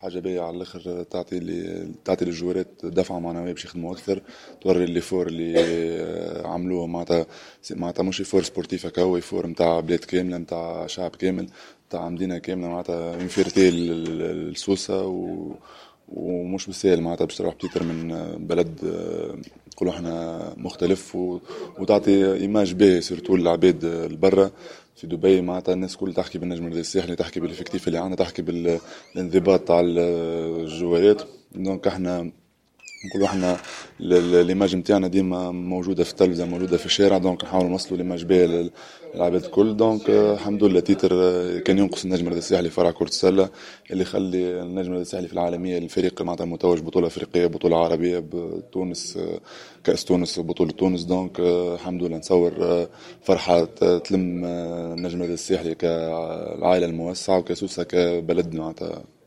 حاجة باهية على الآخر، تعطي للجوارات دفعة معنوية باش يخدموا أكثر، توري الليفور اللي عملوه معناتها مش فور سبورتيف هكا، هو فور متاع بلاد كاملة، متاع شعب كامل، متاع مدينة كاملة، معناتها اون فيرتي لسوسة ومش بالسهل معناتها باش تروح بتيتر من بلد نقولوا احنا مختلف وتعطي ايماج باهي سيرتو للعباد البرا. في دبي معناتها الناس كل تحكي بالنجم الرياضي الساحلي، تحكي بالافكتيف اللي عندنا، تحكي بالانضباط تاع الجوارات. دونك احنا نقولوا احنا ليماج نتاعنا ديما موجوده في التلفزه، موجوده في الشارع، دونك نحاولوا نوصلوا ليماج باهيه للعباد الكل. دونك الحمد لله تيتر كان ينقص النجم الرياضي الساحلي فرع كرة السله، اللي يخلي النجم الرياضي الساحلي في العالميه الفريق معناتها متوج بطوله افريقيه، بطوله عربيه بتونس، كاس تونس، بطوله تونس. دونك الحمد لله نصور فرحه تلم النجم الرياضي الساحلي كالعائله الموسعه وكسوسه كبلد معناتها